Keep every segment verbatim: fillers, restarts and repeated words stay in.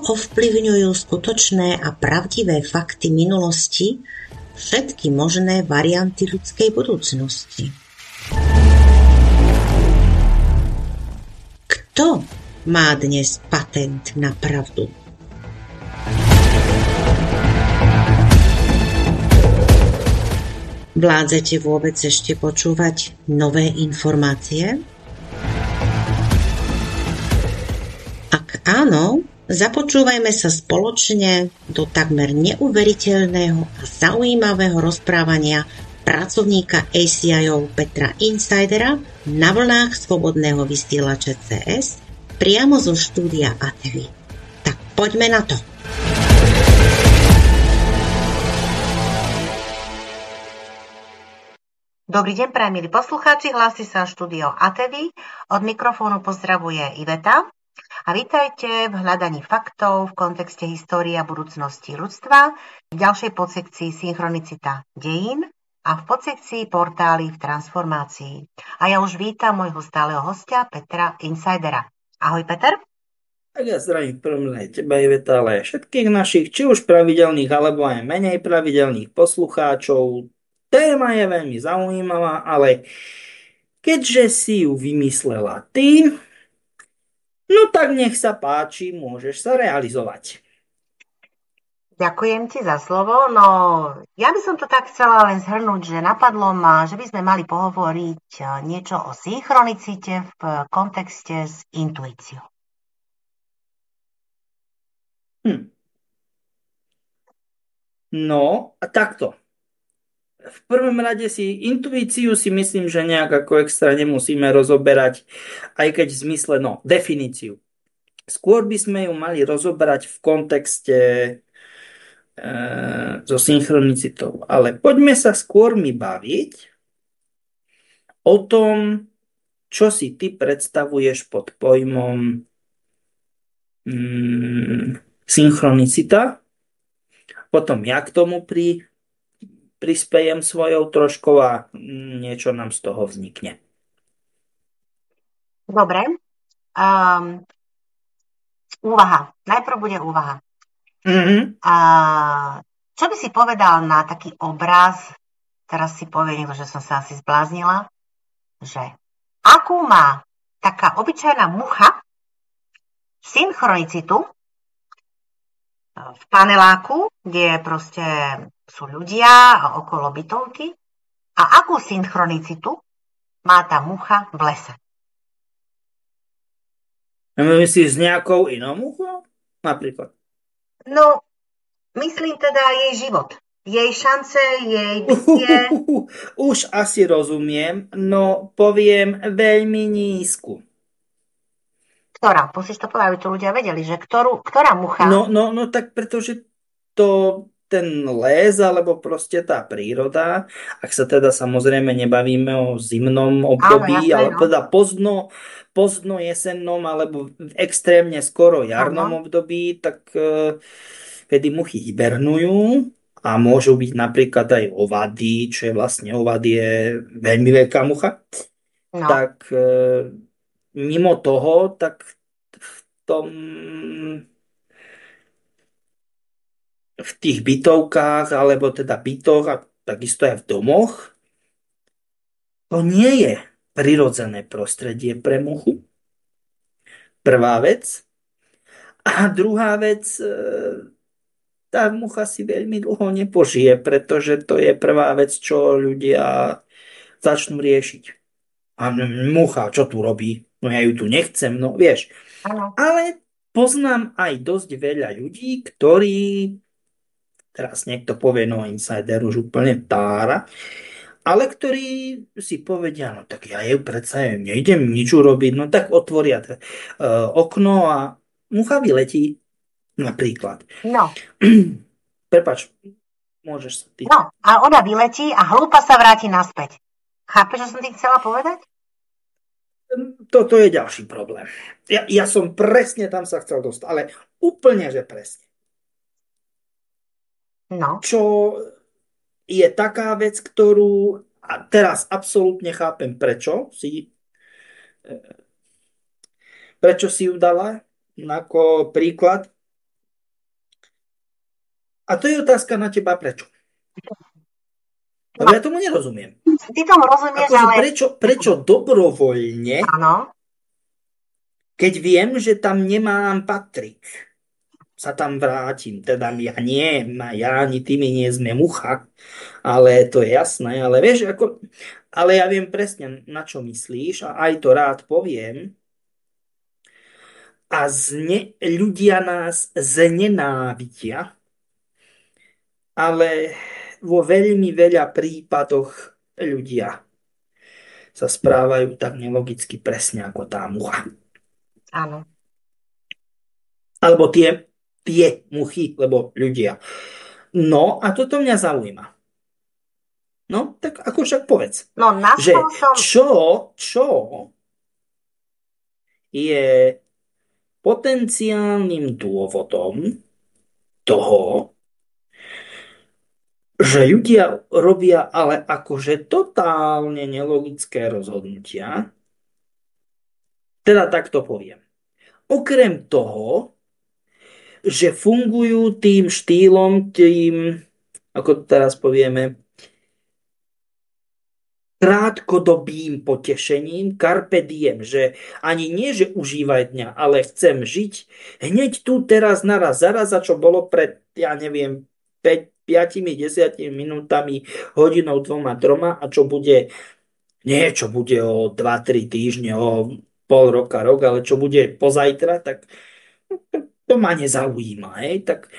ovplyvňujú skutočné a pravdivé fakty minulosti všetky možné varianty ľudskej budúcnosti. Kto má dnes patent na pravdu? Vládzete vôbec ešte počúvať nové informácie? Ak áno, započúvajme sa spoločne do takmer neuveriteľného a zaujímavého rozprávania pracovníka á cé í ó Petra Insidera na vlnách Slobodného vysielača cé es priamo zo štúdia á té vé. Tak poďme na to. Dobrý deň, prajem milí poslucháči, hlási sa štúdio á té vé. Od mikrofónu pozdravuje Iveta. A vítajte v hľadaní faktov v kontexte histórie a budúcnosti ľudstva, v ďalšej podsekcii Synchronicita dejín a v podsekcii Portály v transformácii. A ja už vítam môjho stáleho hostia Petra Insidera. Ahoj, Peter. Tak ja zdravím v prvom rade teba, Iveta, ale aj všetkých našich, či už pravidelných, alebo aj menej pravidelných poslucháčov. Téma je veľmi zaujímavá, ale keďže si ju vymyslela ty, no tak nech sa páči, môžeš sa realizovať. Ďakujem ti za slovo. No, ja by som to tak chcela len zhrnúť, že napadlo ma, že by sme mali pohovoriť niečo o synchronicite v kontexte s intuíciou. Hm. No, a takto. V prvom rade si intuíciu si myslím, že nejak ako extra nemusíme rozoberať, aj keď v zmysle, no, definíciu. Skôr by sme ju mali rozoberať v kontexte e, so synchronicitou. Ale poďme sa skôr mi baviť o tom, čo si ty predstavuješ pod pojmom mm, synchronicita. Potom ja k tomu pri prispejem svojou troškou a niečo nám z toho vznikne. Dobre. Um, úvaha. Najprv bude úvaha. Mm-hmm. A čo by si povedal na taký obraz, teraz si povie niekto, že som sa asi zbláznila, že akú má taká obyčajná mucha synchronicitu v paneláku, kde proste sú ľudia a okolo bytovky, a akú synchronicitu má tá mucha v lese? Myslíš s nejakou inou muchou? Napríklad. No, myslím teda jej život. Jej šance, jej bytie. Uh, už asi rozumiem, no poviem veľmi nízku. Ktorá? Musíš to povedať, aby to ľudia vedeli, že ktorú, ktorá mucha? No, no, no tak pretože to ten les, alebo proste tá príroda, ak sa teda samozrejme nebavíme o zimnom období, ale no. teda pozdno, pozdno jesennom, alebo v extrémne skoro jarnom Aha. období, tak e, kedy muchy hibernujú a môžu byť napríklad aj ovady, čo je vlastne ovady je veľmi veľká mucha, No. tak e, mimo toho, tak v tom v tých bytovkách, alebo teda bytoch a takisto aj v domoch, to nie je prirodzené prostredie pre muchu. Prvá vec. A druhá vec, tá mucha si veľmi dlho nepožije, pretože to je prvá vec, čo ľudia začnú riešiť. A mucha, čo tu robí? No ja ju tu nechcem, no vieš. Áno. Ale poznám aj dosť veľa ľudí, ktorí, teraz niekto povie, no insider už úplne tára, ale ktorí si povedia, no tak ja ju predsa nejdem nič urobiť, no tak otvoria t- uh, okno a mucha vyletí napríklad. No. Prepač, môžeš sa ty. No, a ona vyletí a hlúpa sa vráti naspäť. Chápeš, čo som ti chcela povedať? Toto je ďalší problém. Ja, ja som presne tam sa chcel dostať, ale úplne, že presne. No. Čo je taká vec, ktorú a teraz absolútne chápem, prečo si prečo si ju dala ako príklad, A to je otázka na teba, prečo? Lebo ja tomu nerozumiem. Ty tomu rozumieš, Akože ale... prečo, prečo dobrovoľne, Áno. keď viem, že tam nemám patriť, sa tam vrátim. Teda ja nie, ja ani ty mi nie sme mucha, ale to je jasné. Ale vieš, ako, ale ja viem presne, na čo myslíš a aj to rád poviem. A zne, ľudia nás znenávidia, ale vo veľmi veľa prípadoch ľudia sa správajú tak nelogicky presne ako tá mucha. Áno. Alebo tie, tie muchy, lebo ľudia. No a toto mňa zaujíma. No, tak ako však povedz. No, že som... čo, čo je potenciálnym dôvodom toho, že ľudia robia ale akože totálne nelogické rozhodnutia. Teda takto poviem. Okrem toho, že fungujú tým štýlom, tým, ako to teraz povieme, krátkodobým potešením, carpe diem, že ani nie, že užívaj dňa, ale chcem žiť hneď tu, teraz, naraz, zaraz, a čo bolo pred, ja neviem, päť, piatimi, desiatimi minútami, hodinou, dvoma, troma a čo bude, nie čo bude o dva tri týždne, o pol roka, rok, ale čo bude pozajtra, tak to ma nezaujíma, hej, tak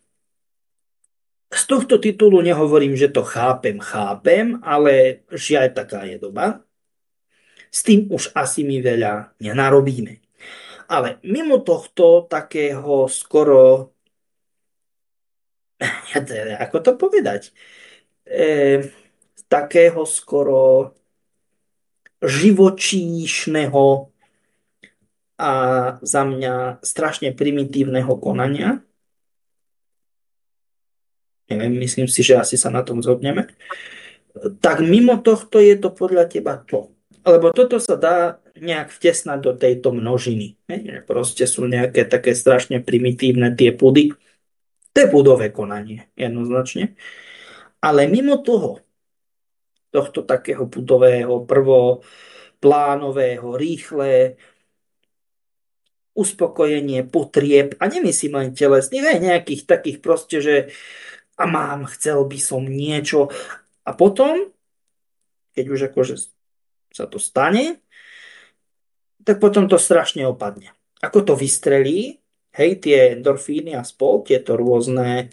z tohto titulu nehovorím, že to chápem, chápem, ale žiaľ taká je doba. S tým už asi my veľa nenarobíme. Ale mimo tohto takého skoro, ako to povedať, e, takého skoro živočíšneho a za mňa strašne primitívneho konania. Neviem, myslím si, že asi sa na tom zhodneme. Tak mimo tohto je to podľa teba to. Lebo toto sa dá nejak vtesnať do tejto množiny. Proste sú nejaké také strašne primitívne tie pudy. To je pudové konanie, jednoznačne. Ale mimo toho, tohto takého pudového, prvoplánového, rýchle, uspokojenie potrieb, a nemyslím len telesných, aj nejakých takých proste, že a mám, chcel by som niečo. A potom, keď už akože sa to stane, tak potom to strašne opadne. Ako to vystrelí, hej, tie endorfíny a spol, tieto rôzne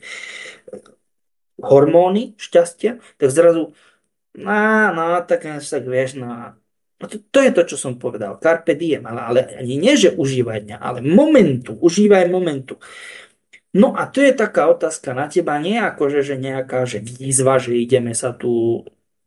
hormóny šťastia, tak zrazu, no, no, tak, tak vieš, no, to, to je to, čo som povedal, carpe diem, ale, ale ani nie, že užívaj dňa, ale momentu, užívaj momentu. No a to je taká otázka na teba, nie akože, že nejaká, že výzva, že ideme sa tu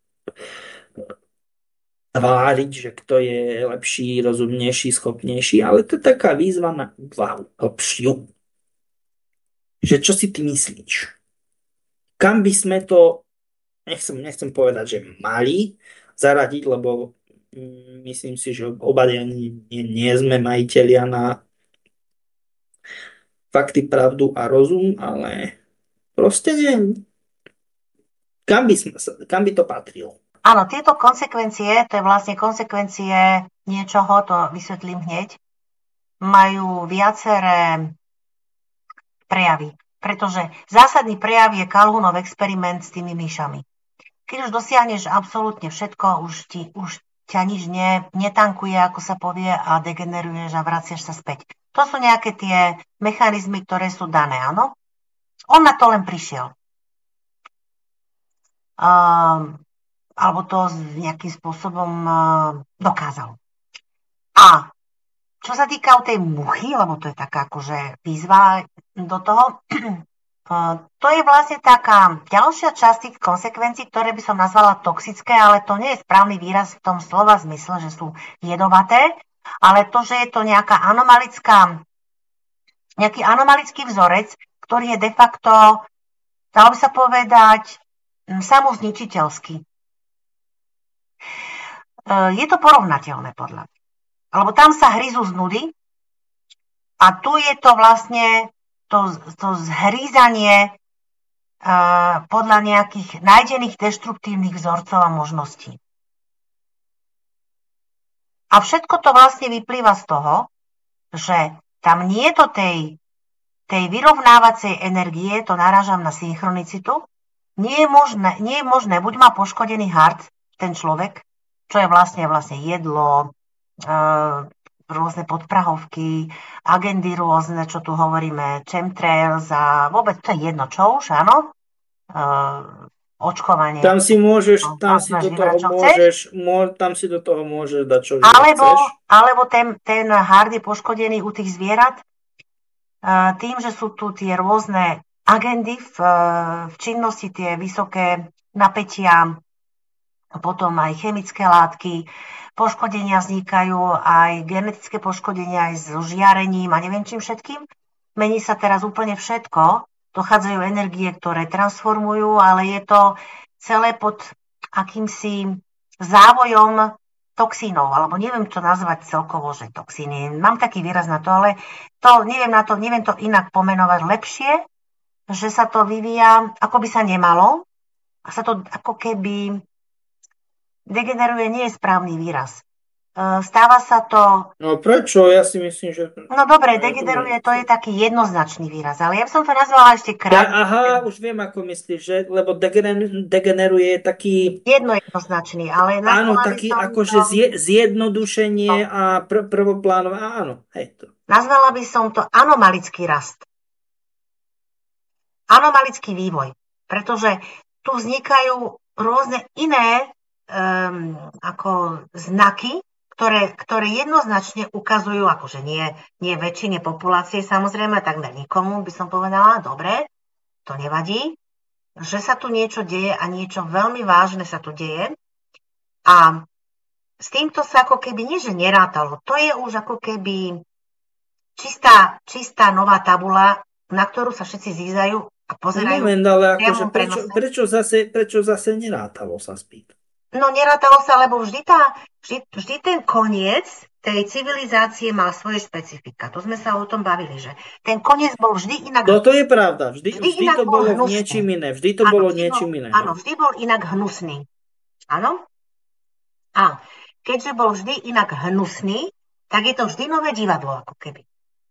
tváriť, že kto je lepší, rozumnejší, schopnejší, ale to je taká výzva na úvahu hlbšiu. Že čo si ty myslíš? Kam by sme to, nechcem, nechcem povedať, že mali zaradiť, lebo myslím si, že oba nie, nie sme majitelia na fakty, pravdu a rozum, ale proste nie. Kam by, sme, kam by to patrilo? Áno, tieto konsekvencie, to je vlastne konsekvencie niečoho, to vysvetlím hneď, majú viaceré prejavy. Pretože zásadný prejav je Calhounov experiment s tými myšami. Keď už dosiahneš absolútne všetko, už, ti, už ťa nič ne, netankuje, ako sa povie, a degeneruješ a vraciaš sa späť. To sú nejaké tie mechanizmy, ktoré sú dané, áno? On na to len prišiel. Um, alebo to nejakým spôsobom uh, dokázal. A čo sa týka tej muchy, lebo to je taká akože výzva do toho, uh, to je vlastne taká ďalšia časť tých konsekvencií, ktoré by som nazvala toxické, ale to nie je správny výraz v tom slova zmysle, že sú jedovaté, ale to, že je to nejaká anomalická, nejaký anomalický vzorec, ktorý je de facto, dalo by sa povedať, samozničiteľský. Je to porovnateľné podľa mňa. Lebo tam sa hryzú z nudy a tu je to vlastne to, to zhrízanie podľa nejakých nájdených deštruktívnych vzorcov a možností. A všetko to vlastne vyplýva z toho, že tam nie je to tej, tej vyrovnávacej energie, to narážam na synchronicitu, nie je možné, nie je možné, buď má poškodený hard ten človek, čo je vlastne, vlastne jedlo, e, rôzne podprahovky, agendy rôzne, čo tu hovoríme, chemtrails a vôbec to je jedno, čo už, áno, e, očkovanie. Tam si môžeš, tam si do toho môžeš, mô, tam si do toho môžeš dať čo alebo, chceš. alebo ten, ten hard je poškodený u tých zvierat, e, tým, že sú tu tie rôzne agendy v, v činnosti, tie vysoké napätia, potom aj chemické látky, poškodenia vznikajú, aj genetické poškodenia, aj so žiarením a neviem čím všetkým. Mení sa teraz úplne všetko, dochádzajú energie, ktoré transformujú, ale je to celé pod akýmsi závojom toxínov, alebo neviem to nazvať celkovo, že toxíny. Mám taký výraz na to, ale to neviem, na to, neviem to inak pomenovať lepšie, že sa to vyvíja, ako by sa nemalo, a sa to ako keby degeneruje, nie je správny výraz. Stáva sa to... No prečo? Ja si myslím, že... No dobre, degeneruje, to je taký jednoznačný výraz, ale ja by som to nazvala ešte krát. Ja, aha, už viem, ako myslíš, že? Lebo degeneruje taký... Jedno jednoznačný, ale... Áno, taký akože to... zjednodušenie no. a pr- prvoplánové, áno. Hej, to. Nazvala by som to anomalický rast. Anomalický vývoj, pretože tu vznikajú rôzne iné um, ako znaky, ktoré, ktoré jednoznačne ukazujú, akože nie, nie väčšine populácie, samozrejme, takmer nikomu by som povedala, dobre, to nevadí, že sa tu niečo deje a niečo veľmi vážne sa tu deje. A s týmto sa ako keby nie, že nerátalo, to je už ako keby čistá, čistá nová tabula, na ktorú sa všetci zízajú a pozerajú. Moment, ale akože prečo, prečo, zase, prečo zase nerátalo sa spýt? No nerátalo sa, lebo vždy, tá, vždy, vždy ten koniec tej civilizácie mal svoje špecifika. To sme sa o tom bavili, že ten koniec bol vždy inak... No to je pravda, vždy, vždy, vždy to bol bolo niečím iné. Vždy to ano, bolo niečím iné. Áno, vždy bol inak hnusný. Áno? A keďže bol vždy inak hnusný, tak je to vždy nové divadlo, ako keby.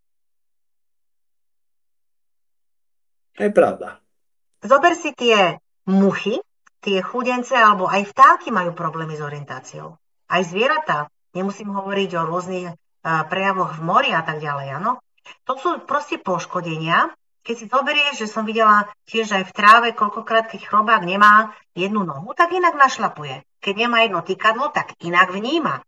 To je pravda. Zober si tie muchy, tie chudence, alebo aj vtáky majú problémy s orientáciou. Aj zvieratá. Nemusím hovoriť o rôznych uh, prejavoch v mori a tak ďalej, áno. To sú proste poškodenia. Keď si zoberieš, že som videla tiež aj v tráve, koľkokrát, keď chrobák nemá jednu nohu, tak inak našlapuje. Keď nemá jedno tykadlo, tak inak vníma.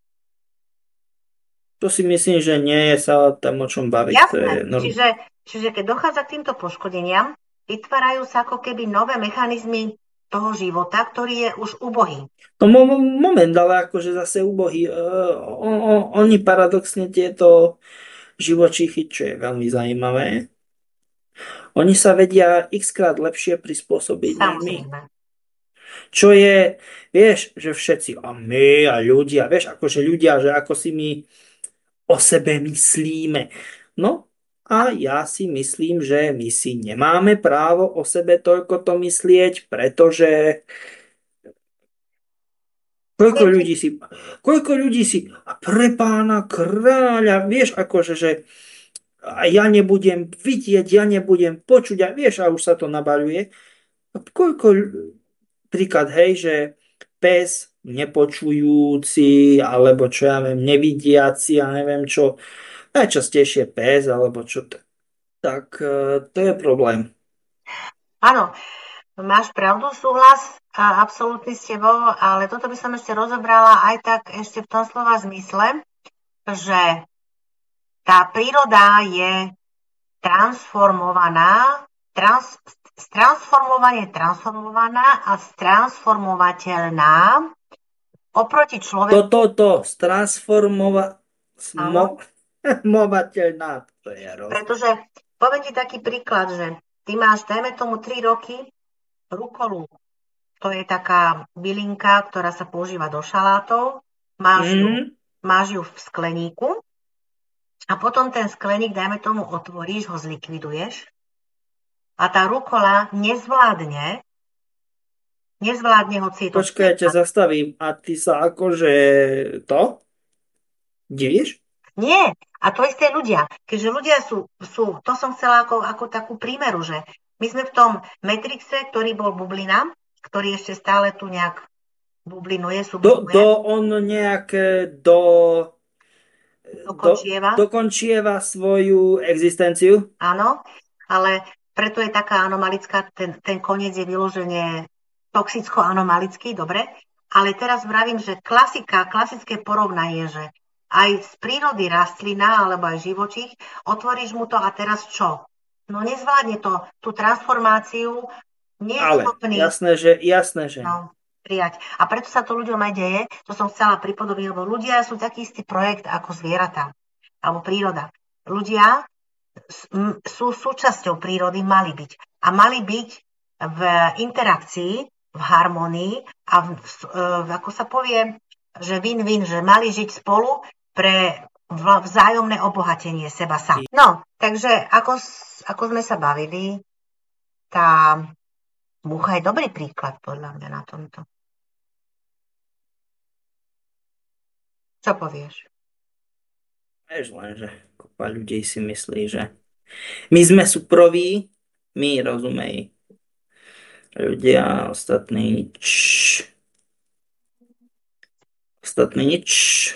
To si myslím, že nie je sa tam o čom baviť. Jasné, čiže, čiže keď dochádza k týmto poškodeniam, vytvárajú sa ako keby nové mechanizmy toho života, ktorý je už ubohý. No moment, ale akože zase ubohý. Uh, on, on, oni paradoxne tieto živočíchy, čo je veľmi zaujímavé, oni sa vedia x-krát lepšie prispôsobiť než my. Čo je, vieš, že všetci, a my a ľudia, vieš, akože ľudia, že ako si my o sebe myslíme. No a ja si myslím, že my si nemáme právo o sebe toľko to myslieť, pretože koľko ľudí si, koľko ľudí si, a pre pána kráľa, vieš, akože, že a ja nebudem vidieť, ja nebudem počuť, a vieš, a už sa to nabaľuje. A koľko príklad, hej, že pes nepočujúci, alebo čo ja viem, nevidiaci, ja neviem čo, najčastejšie pes, alebo čo to, tak to je problém. Áno, máš pravdu, súhlas, a absolútne s tebou, ale toto by som ešte rozobrala aj tak ešte v tom slova zmysle, že tá príroda je transformovaná, trans, transformovanie transformovaná a stransformovateľná oproti človeku. Toto, to, stransformovateľná, to je rozdiel. Pretože, poviem ti taký príklad, že ty máš, dajme tomu, tri roky rukolu. To je taká bylinka, ktorá sa používa do šalátov. Máš, mm. ju, máš ju v skleníku a potom ten skleník, dajme tomu, otvoríš, ho zlikviduješ a tá rukola nezvládne, nezvládne ho cítiť. Počkaj, ja ťa zastavím. A ty sa akože to divíš? Nie, a to isté ľudia. Keďže ľudia sú, sú to som chcela ako, ako takú prímeru, že my sme v tom Matrixe, ktorý bol bublina, ktorý ešte stále tu nejak bublinuje, Do, sublimuje, do on nejak do, do, dokončieva. dokončieva svoju existenciu. Áno, ale preto je taká anomalická, ten, ten koniec je vyloženie toxicko-anomalický, dobre? Ale teraz vravím, že klasika, klasické porovnanie, že aj z prírody rastlina alebo aj živočích, otvoríš mu to a teraz čo? No nezvládne to, tú transformáciu, nie je Ale schopný jasné, že, jasné, že. no, prijať. A preto sa to ľuďom aj deje, to som chcela pripodobniť, lebo ľudia sú taký istý projekt ako zvieratá, alebo príroda. Ľudia sú súčasťou prírody, mali byť. A mali byť v interakcii, v harmonii a v, v, ako sa povie, že win-win, že mali žiť spolu pre vzájomné obohatenie seba sa. No, takže ako, ako sme sa bavili, tá mucha je dobrý príklad podľa mňa na tomto. Čo povieš? Vieš len, že kopa ľudí si myslí, že my sme súproví, my, rozumej, ľudia, ostatní nič. Ostatní nič.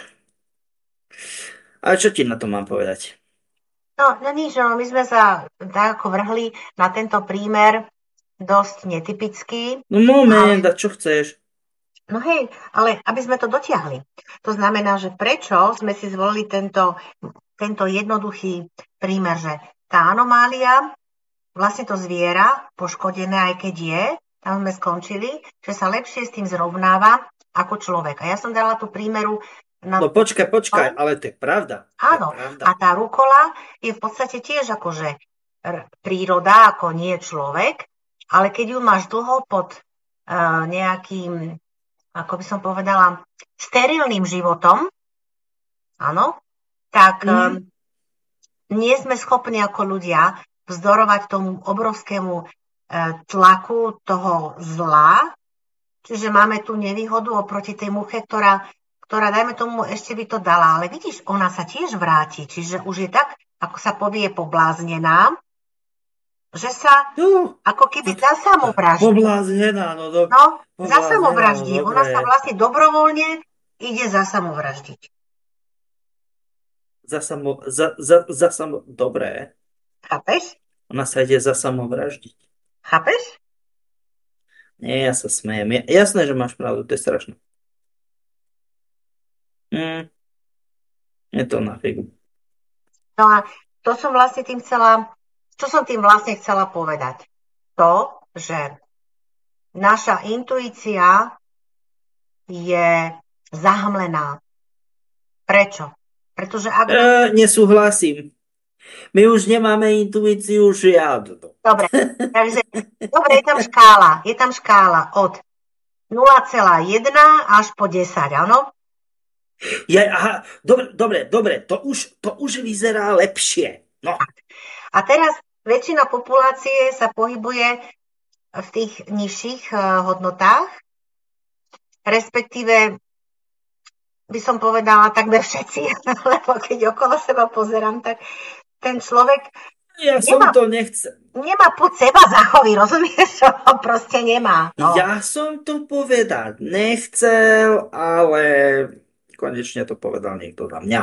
Ale čo ti na to mám povedať? No, no nič, no, my sme sa tak ako vrhli na tento prímer dosť netypický. No moment, ale... a čo chceš? No hej, ale aby sme to dotiahli. To znamená, že prečo sme si zvolili tento, tento jednoduchý prímer, že tá anomália, vlastne to zviera, poškodené aj keď je, tam sme skončili, že sa lepšie s tým zrovnáva ako človek. A ja som dala tú prímeru na... No počkaj, počkaj, ale to je pravda. Áno, je pravda. a tá rukola je v podstate tiež akože príroda, ako nie človek, ale keď ju máš dlho pod uh, nejakým, ako by som povedala, sterilným životom, áno, tak mm. um, nie sme schopní ako ľudia vzdorovať tomu obrovskému uh, tlaku toho zla, čiže máme tu nevýhodu oproti tej muche, ktorá ktorá, dajme tomu, ešte by to dala. Ale vidíš, ona sa tiež vráti. Čiže už je tak, ako sa povie, pobláznená, že sa no, ako keby zasamovraždí. Pobláznená, no do... No, zasamovraždí. No, ona sa vlastne dobrovoľne ide zasamovraždiť. Zasamo... Za, za, zasamo... Dobré. Chápeš? Ona sa ide zasamovraždiť. Chápeš? Nie, ja sa smejem. Jasné, že máš pravdu, to je strašné. Mm. Je to na figu. No a to som vlastne tým chcela, čo som tým vlastne chcela povedať? To, že naša intuícia je zahmlená. Prečo? Pretože ak... E, nesúhlasím. My už nemáme intuíciu žiadnu. Dobre, takže dobre, je tam škála. Je tam škála od nula celá jeden až po desať, áno? Ja, aha, dobre, dobre, dobre, to už, to už vyzerá lepšie. No. A teraz väčšina populácie sa pohybuje v tých nižších uh, hodnotách, respektíve by som povedala takmer všetci, lebo keď okolo seba pozerám, tak ten človek ja som nemá, to nechcel. Nemá pod seba záchovy, rozumieš? Čo? Proste nemá. No. Ja som to povedať nechcel, ale konečne to povedal niekto za mňa.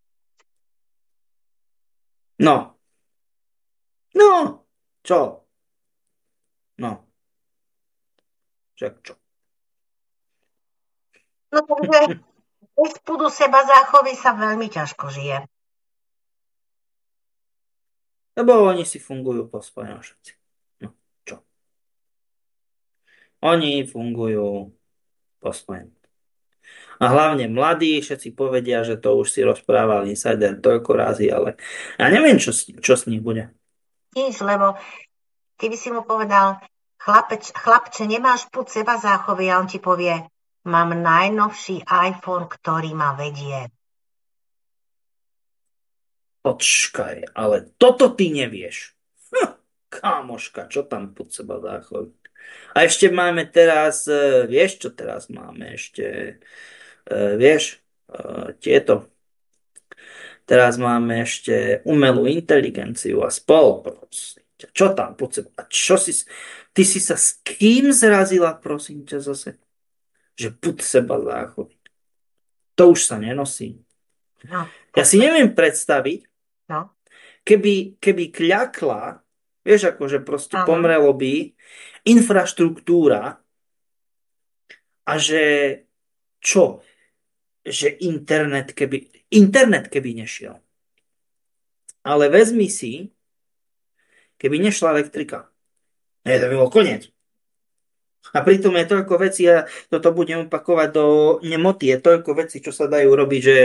No. No. Čo? No. Čak čo? No takže bez pudu seba záchovy sa veľmi ťažko žije. Lebo oni si fungujú po svojom všetci. No, čo? Oni fungujú po svojom. A hlavne mladí, všetci povedia, že to už si rozprával insider toľko razy, ale ja neviem, čo, čo s nich bude. Nič, lebo ty by si mu povedal, chlapeč, chlapče, nemáš pud seba záchovy a on ti povie, mám najnovší iPhone, ktorý ma vedie. Počkaj, ale toto ty nevieš. Hm. Kamoška, čo tam pod seba záchodí. A ešte máme teraz, e, vieš, čo teraz máme ešte, e, vieš, e, tieto. Teraz máme ešte umelú inteligenciu a spol, prosím ťa. Čo tam pod seba? A čo si, ty si sa s kým zrazila, prosím ťa, zase? Že pod seba záchodí. To už sa nenosí. No, Ja si neviem predstaviť, no, keby, keby kľakla, vieš, akože proste áno. pomrelo by infraštruktúra a že čo? Že internet keby, internet keby nešiel. Ale vezmi si, keby nešla elektrika. Je to bylo koniec. A pritom je toľko vecí, ja toto budem opakovať do nemoty, je toľko vecí, čo sa dajú robiť, že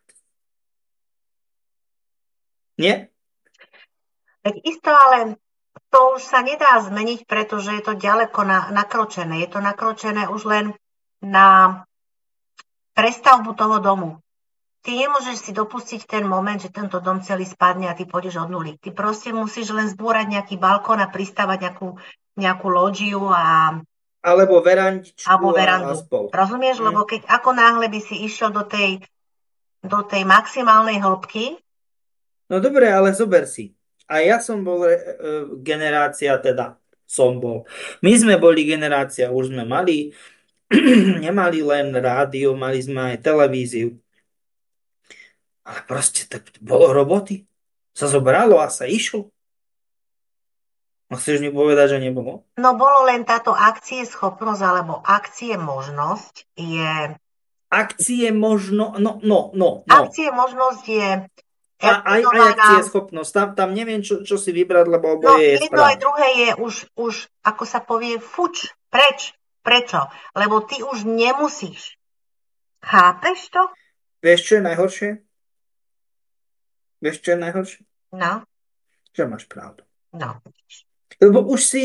nie? Veď isto, ale to už sa nedá zmeniť, pretože je to ďaleko na, nakročené. Je to nakročené už len na prestavbu toho domu. Ty nemôžeš si dopustiť ten moment, že tento dom celý spadne a ty pôjdeš od nuly. Ty proste musíš len zbúrať nejaký balkón a pristávať nejakú, nejakú loďiu a... Alebo verandičku alebo a, a verandu. spol. Rozumieš? Mm. Lebo keď ako náhle by si išiel do tej, do tej maximálnej hĺbky. No dobre, ale zober si. A ja som bol e, generácia, teda som bol. My sme boli generácia, už sme mali, nemali len rádio, mali sme aj televíziu. Ale proste tak bolo roboty. Sa zobralo a sa išlo. A chceš mi povedať, že nebolo? No bolo len táto akcie schopnosť alebo akcie možnosť je... Akcie možno, no, no, no, no. Akcie možnosť je... A, aj, aj akcie schopnosť. Tam, tam neviem, čo, čo si vybrať, lebo oboje no, je jedno správne. aj druhé je už, už, ako sa povie, fuč, preč. Prečo? Lebo ty už nemusíš. Chápeš to? Vieš, čo je najhoršie? Vieš, čo je najhoršie? No. Že máš pravdu. No. Lebo už si...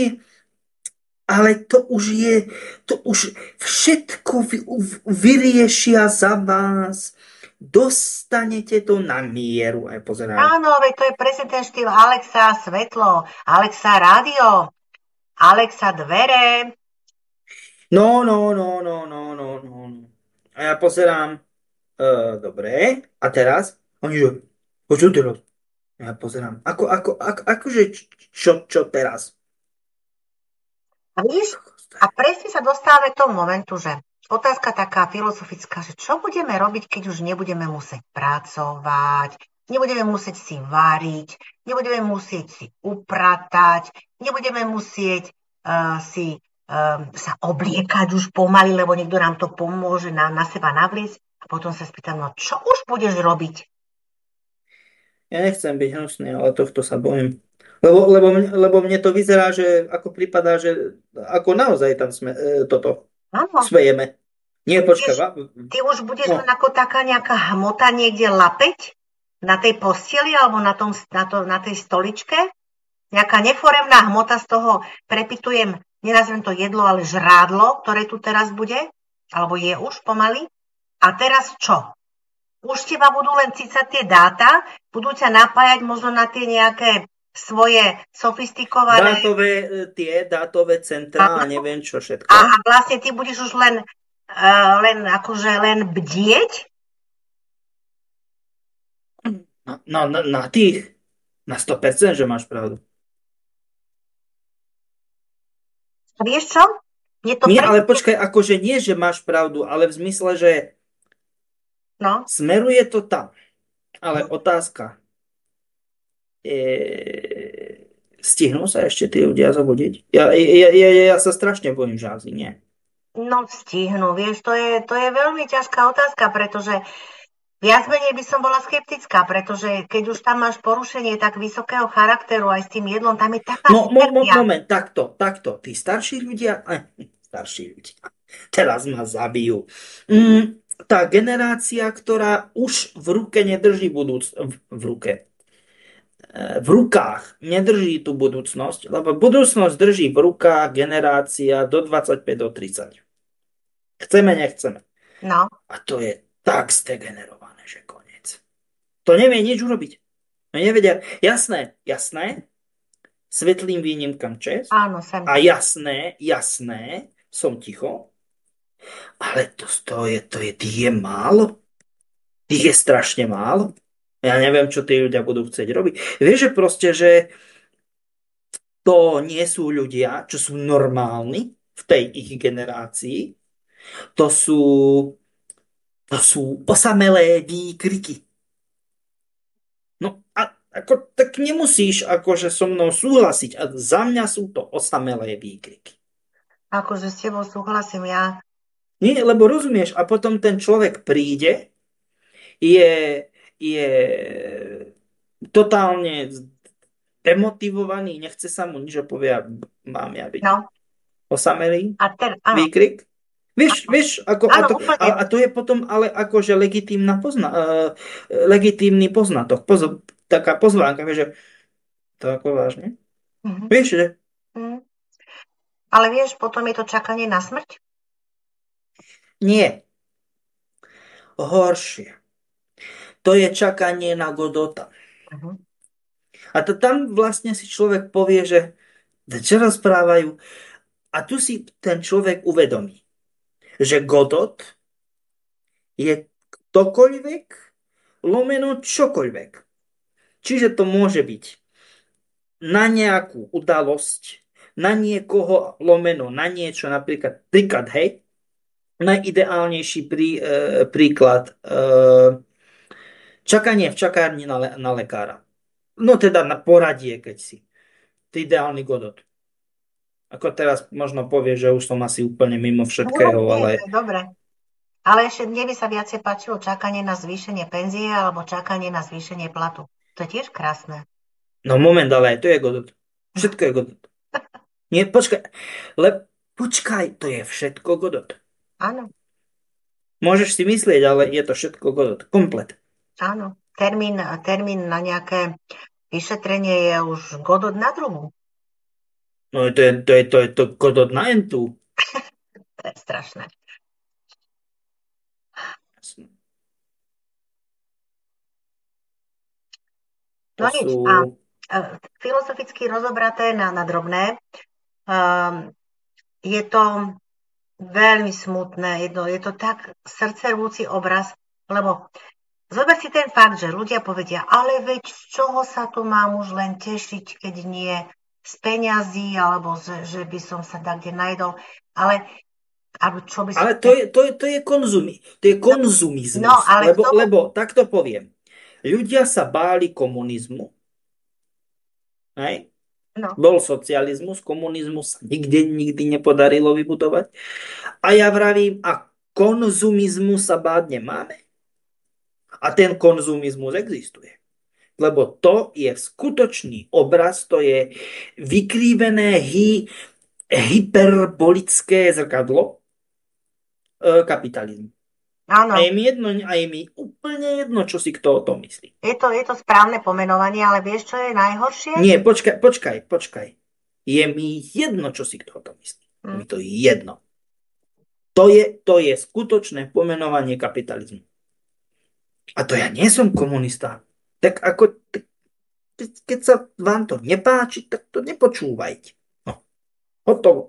Ale to už je... To už všetko vy, vyriešia za vás. Dostanete to na mieru. Aj pozeraj. Áno, veď to je presne ten štýl Alexa svetlo, Alexa rádio, Alexa dvere. No, no, no, no, no, no, no. A ja pozerám... Uh, dobre. A teraz? Oni že... O čo teraz? Ja pozerám. Ako, ako, ako, akože čo, čo teraz? A víš, a presne sa dostávame k tomu momentu, že otázka taká filozofická, že čo budeme robiť, keď už nebudeme musieť pracovať, nebudeme musieť si variť, nebudeme musieť si upratať, nebudeme musieť uh, si uh, sa obliekať už pomaly, lebo niekto nám to pomôže na, na seba navliesť. A potom sa spýtam, no čo už budeš robiť? Ja nechcem byť hnusný, ale tohto sa bojím. Lebo, lebo, lebo mne to vyzerá, že ako prípada, že ako naozaj tam sme e, toto Áno. smejeme. Nie, počkaj. Ty už budeš no. len ako taká nejaká hmota niekde lapeť na tej posteli alebo na, tom, na, to, na tej stoličke. Nejaká neforemná hmota z toho, prepitujem, nenazvem to jedlo, ale žrádlo, ktoré tu teraz bude, alebo je už pomaly. A teraz čo? Už teba budú len cicať tie dáta, budú ťa napájať možno na tie nejaké svoje sofistikované... Dátové, tie dátové centrá a neviem čo všetko. A vlastne ty budeš už len, uh, len akože len bdieť? No, no, na, na tých, na sto percent, že máš pravdu. A vieš čo? Je to nie, pre... ale počkaj, akože nie, že máš pravdu, ale v zmysle, že no? Smeruje to tam. Ale otázka. E... Stihnú sa ešte tí ľudia zobudiť? Ja, ja, ja, ja sa strašne bojím, že asi nie. No stihnú, vieš, to je, to je veľmi ťažká otázka, pretože viac menej by som bola skeptická, pretože keď už tam máš porušenie tak vysokého charakteru aj s tým jedlom, tam je taká... No, mo, mo, moment, takto, takto. Tí starší ľudia... Eh, starší ľudia. Teraz ma zabijú. Mm, tá generácia, ktorá už v ruke nedrží budúcnosť... V, v ruke. V rukách nedrží tú budúcnosť, lebo budúcnosť drží v rukách generácia do dvadsaťpäť do tridsať. Chceme, nechceme. No. A to je tak zdegenerované, že koniec. To nevie nič urobiť. No nevedia. Jasné, jasné. svetlým výnimkám čest. Áno, sem. A jasné, jasné, som ticho. Ale to, to, je, to je, tých je málo. Tých je strašne málo. Ja neviem, čo tí ľudia budú chcieť robiť. Vieš, že proste, že to nie sú ľudia, čo sú normálni v tej ich generácii. To sú, to sú osamelé výkriky. No a ako, tak nemusíš akože so mnou súhlasiť. A za mňa sú to osamelé výkriky. Akože s tebou súhlasím ja. Nie, lebo rozumieš, a potom ten človek príde, je, je totálne demotivovaný, nechce sa mu nič opovia, mám ja byť No. osamelý A ten, áno. výkrik. Vieš, vieš, ako, Áno, a, to, úplne. a, a to je potom ale akože legitímna pozna, uh, legitímny poznatok, poz, taká pozvánka, vieš, že to ako vážne? Mhm. Vieš, že? Mhm. Ale vieš, potom je to čakanie na smrť? Nie. Horšie. To je čakanie na Godota. Mhm. A to tam vlastne si človek povie, že čo rozprávajú. A tu si ten človek uvedomí, že Godot je ktokoľvek, lomeno čokoľvek. Čiže to môže byť na nejakú udalosť, na niekoho lomeno, na niečo, napríklad, príklad, hej, najideálnejší prí, e, príklad, e, čakanie v čakárni na, le, na lekára. No teda na poradie, keď si. To je ideálny Godot. Ako teraz možno povie, že už som asi úplne mimo všetkého, No, nie, ale... to je dobre. Ale ešte mne by sa viacej páčilo čakanie na zvýšenie penzie alebo čakanie na zvýšenie platu. To je tiež krásne. No moment, ale aj to je Godot. Všetko je Godot. Nie, počkaj. Le, počkaj, to je všetko Godot. Áno, Môžeš si myslieť, ale je to všetko Godot. Komplet. áno. Termín, termín na nejaké vyšetrenie je už Godot na druhu. No to je to, je, to, je to Godot na entu. To je strašné. No To nič. sú... A e, filozoficky rozobraté na, na drobné. Um, je to veľmi smutné. Je to, je to tak srdcervúci obraz, lebo zober si ten fakt, že ľudia povedia, ale veď z čoho sa tu mám už len tešiť, keď nie z peňazí, alebo že, že by som sa tak kde najedol. Ale, alebo čo by som... ale to, je, to, je, to je konzumi. To je konzumizmus. No, ale lebo, tomu... lebo takto poviem. Ľudia sa báli komunizmu. Hej? No. Bol socializmus, komunizmus sa nikde nikdy nepodarilo vybudovať. A ja vravím, a konzumizmu sa báť nemáme? A ten konzumizmus existuje. Lebo to je skutočný obraz, to je vykrývené hy, hyperbolické zrkadlo e, kapitalizmu. Áno. A je mi jedno, a je mi úplne jedno, čo si kto o tom myslí. Je to, je to správne pomenovanie, ale vieš, čo je najhoršie? Nie, počkaj, počkaj, počkaj. Je mi jedno, čo si kto o tom myslí. Je Hmm. mi to jedno. To je, to je skutočné pomenovanie kapitalizmu. A to ja nie som komunista. Tak ako, keď sa vám to nepáči, tak to nepočúvajte. No, hotovo.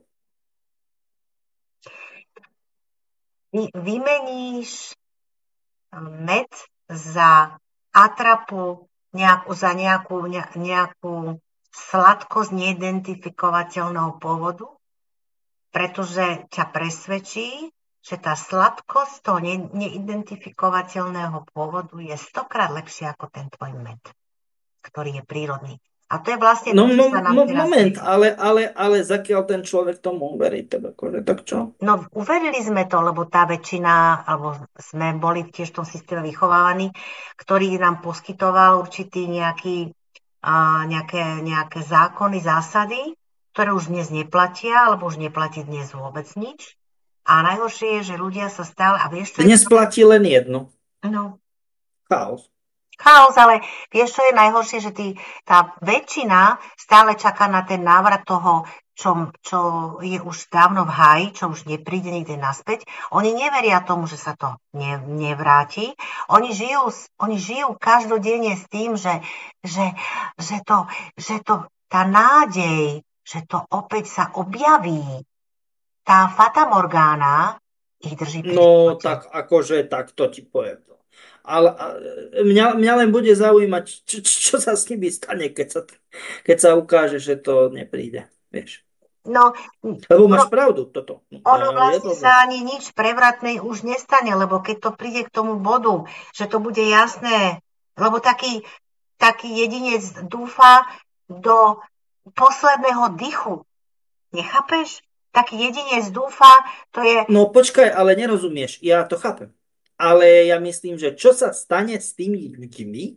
Vy vymeníš med za atrapu, nejakú, za nejakú, ne, nejakú sladkosť neidentifikovateľného pôvodu, pretože ťa presvedčí, že tá sladkosť toho ne, neidentifikovateľného pôvodu je stokrát lepšia ako ten tvoj med, ktorý je prírodný. A to je vlastne... No, to, mo, sa nám mo, teraz moment, deje. ale, ale, ale zakiaľ ten človek tomu uverí, tak akože, tak čo? No, uverili sme to, lebo tá väčšina, alebo sme boli tiež v tom systéme vychovávaní, ktorý nám poskytoval určitý nejaký, a, nejaké, nejaké zákony, zásady, ktoré už dnes neplatia, alebo už neplatí dnes vôbec nič. A najhoršie je, že ľudia sa stále... A vieš, čo Dnes je... platí len jedno. No, Chaos. chaos, ale vieš, čo je najhoršie, že tí, tá väčšina stále čaká na ten návrat toho, čo, čo je už dávno v háji, čo už nepríde nikde naspäť. Oni neveria tomu, že sa to ne, nevráti. Oni žijú, oni žijú každodenne s tým, že, že, že, to, že to tá nádej, že to opäť sa objaví, tá Fata Morgana ich drží pri No, živote. tak akože takto ti poviem to. Ale a, mňa, mňa len bude zaujímať, čo, čo sa s nimi stane, keď sa, keď sa ukáže, že to nepríde. Vieš. No, Lebo máš no, pravdu, toto. ono Je vlastne to- sa ani nič prevratné už nestane, lebo keď to príde k tomu bodu, že to bude jasné, lebo taký, taký jedinec dúfa do posledného dychu. Nechápeš? Taký jedinec dúfa, to je... No počkaj, ale nerozumieš, ja to chápem. Ale ja myslím, že čo sa stane s tými ľuďmi,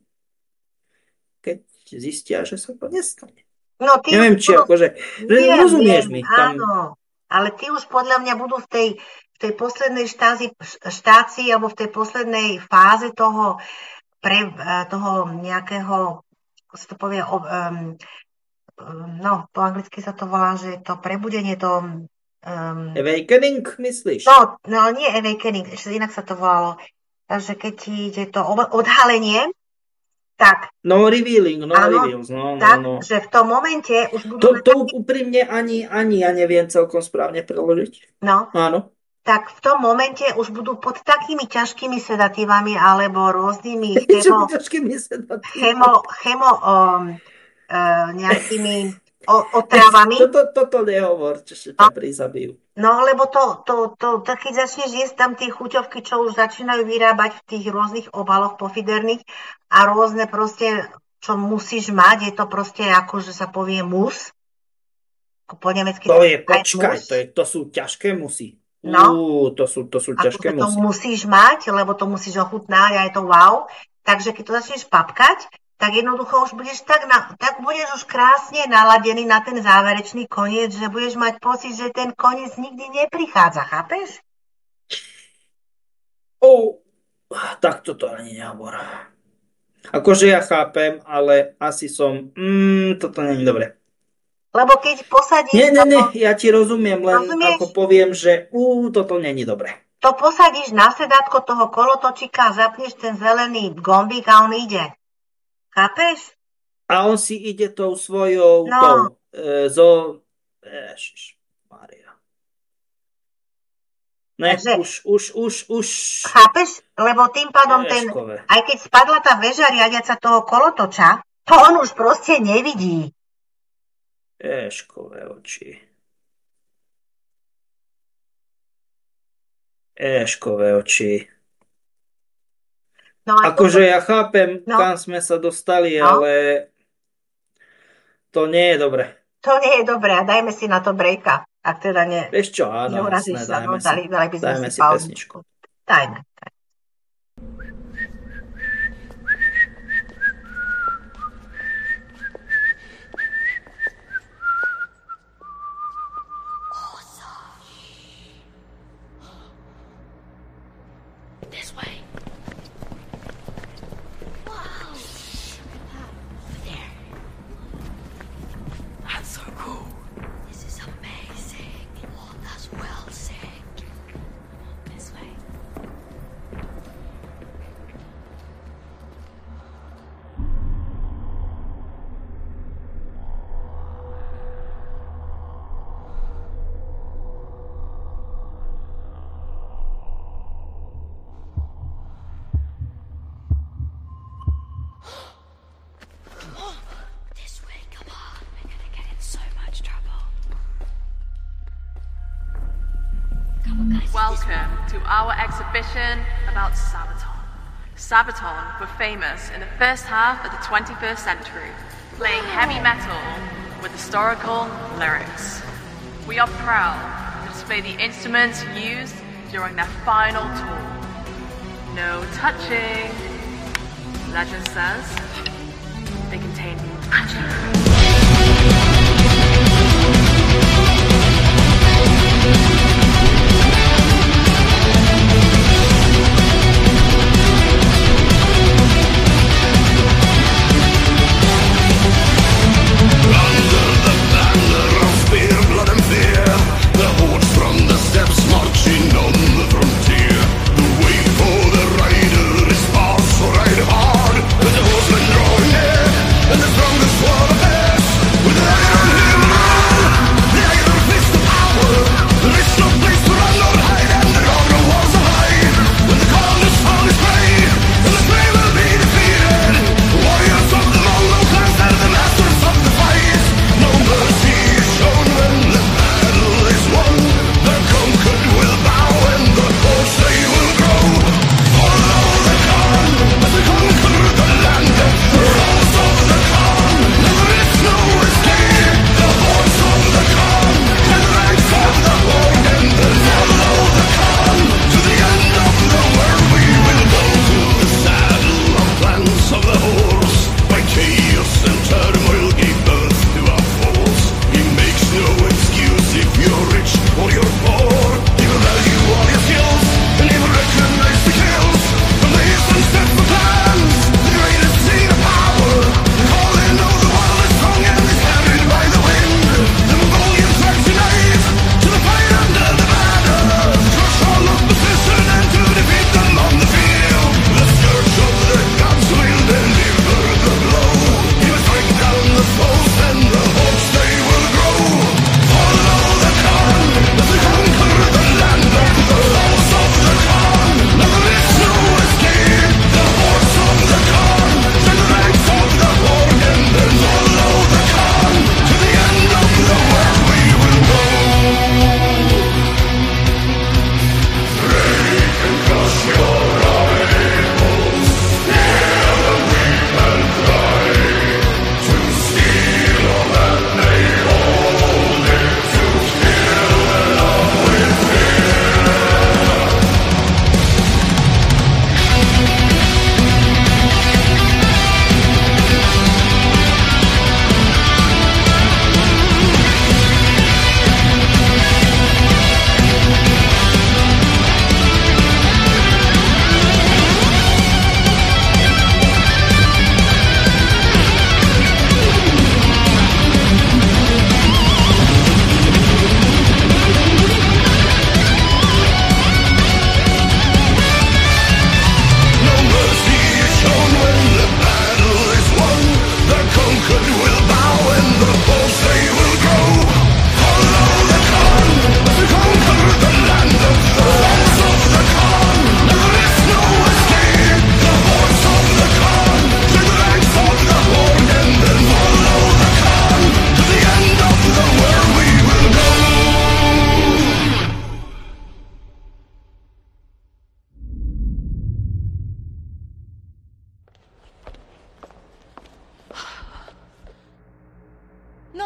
keď zistia, že sa to nestane. No, ty Neviem, už či budú- akože... Viem, rozumieš viem, mi? Tam, Áno, ale ty už podľa mňa budú v tej, v tej poslednej štázi, štácii alebo v tej poslednej fáze toho, pre, toho nejakého, ako sa to povie, o- um, um, no, po anglicky sa to volá, že to prebudenie, to... Um, awakening, myslíš? no, no, nie awakening, ešte inak sa to volalo. Takže keď ti ide to ob- odhalenie, tak, No revealing, no Áno, reveals, no, no, tak, no. že v tom momente už budú... To, mať to taký- úprimne ani, ani ja neviem celkom správne preložiť. No, Áno. tak v tom momente už budú pod takými ťažkými sedatívami alebo rôznymi Čo chemo, ťažkými sa dá chemo, chemo um, uh, nejakými o, otravami. Toto, toto nehovor, čo sa ťa prizabijú. No, lebo to, to, to, to, keď začneš jesť tam tie chuťovky, čo už začínajú vyrábať v tých rôznych obaloch pofiderných a rôzne proste, čo musíš mať, je to proste ako, že sa povie mus. Po nemecky To je, aj počkaj, mus. to, je, to sú ťažké musy. No. Ú, to sú, to sú Ako ťažké to musy. musíš mať, lebo to musíš ochutnať a je to wow. Takže keď to začneš papkať, tak jednoducho už budeš tak, na, tak budeš už krásne naladený na ten záverečný koniec, že budeš mať pocit, že ten koniec nikdy neprichádza, chápeš? Ó, tak toto ani nehovor. Akože ja chápem, ale asi som... Mm, toto nie je dobre. Lebo keď posadíš Nie, nie, nie, to, ja ti rozumiem, len Rozumieš? ako poviem, že ú, toto nie je dobre. to posadíš na sedátko toho kolotočika, zapneš ten zelený gombík a on ide. Chápeš? A on si ide tou svojou... No. Tou, e, zo... Ježišmaria. Ne, Takže- už, už, už, už... Chápeš? Lebo tým pádom ten, Ježkové. aj keď spadla tá väža riadiaca toho kolotoča, to on už proste nevidí. Eškové oči. Eškové oči. No a Akože ja chápem, No. kam sme sa dostali, No. ale to nie je dobre. to nie je dobré a dajme si na to brejka. Ak teda ne, Vieš čo, áno, neurazíš jasné, sa, dajme no, si, dali, dali by sme dajme si si pauzičku. pesničku. Dajme. This way. Wow. There. That's so cool. This is amazing. Oh, that's well said. This way. This way, come on. We're gonna get in so much trouble. Come on, guys. Welcome to our exhibition about Sabaton. Sabaton were famous in the first half of the twenty-first century, playing heavy metal with historical lyrics. We are proud to display the instruments used during their final tour. No touching. Legend says they contain magic. Spear, blood and fear. The hordes from the steppes marching on the frontier. The way for the rider is far, so ride hard. With the horsemen drawing near, and the strongest war the best. With the